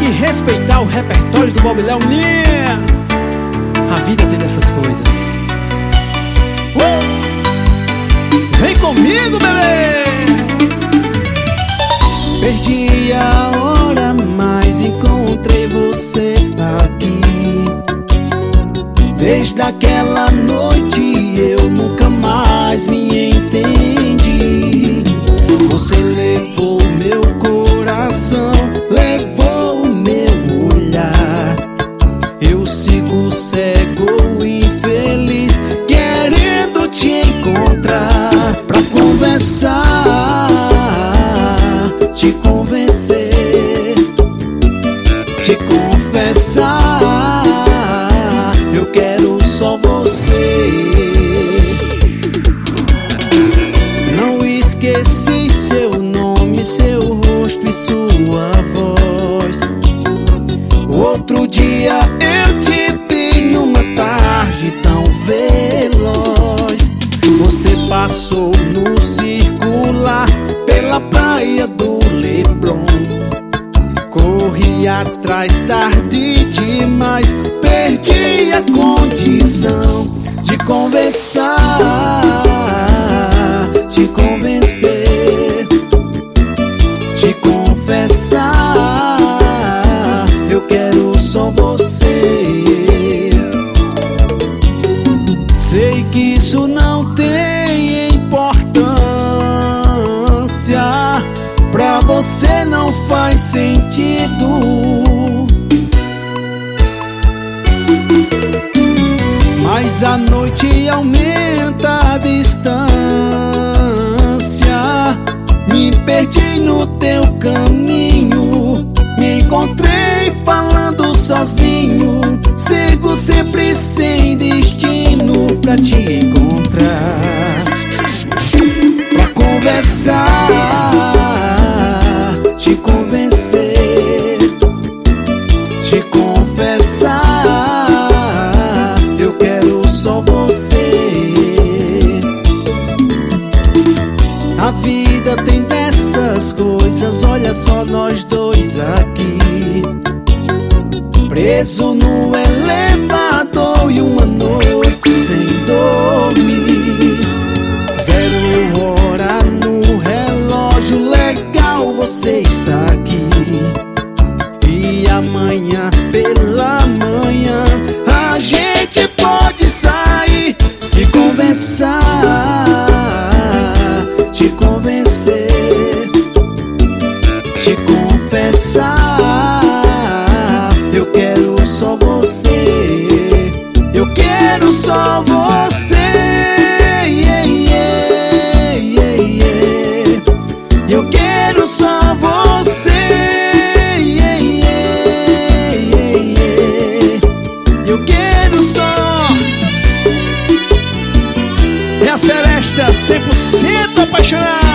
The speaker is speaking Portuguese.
que respeitar o repertório do Bob Léo, menino. A vida tem dessas coisas. Vem comigo, bebê. Perdi a hora, mas encontrei você aqui. Desde aquela noite eu nunca mais me entendi. Você levou meu coração, levou o meu olhar. Eu sigo cego, infeliz, querendo te encontrar pra conversar, te convencer, te confessar. Eu quero só você. Não esqueci seu nome, seu rosto e sua voz. Outro dia eu te vi numa tarde tão veloz. Você passou no circular pela praia do Leblon. Corri atrás tarde demais, perdi a condição de conversar, te convencer, te confessar. Eu quero só você. Sei que isso não tem importância, pra você não faz sentido, mas a noite aumenta a distância. Me perdi no teu caminho, me encontrei falando sozinho. Sigo sempre sem destino pra te encontrar, pra conversar, te convencer, te confessar. Eu quero só você. A vida tem dessas coisas, olha só nós dois aqui, preso no elevador e uma noite sem dormir. 0 hora no relógio, legal você está aqui. E amanhã pela manhã a gente pode sair e conversar, te convencer, te confessar. Eu quero só você. Eu quero só você. Eu quero só você. Eu quero só. É a Seresta 100% apaixonada.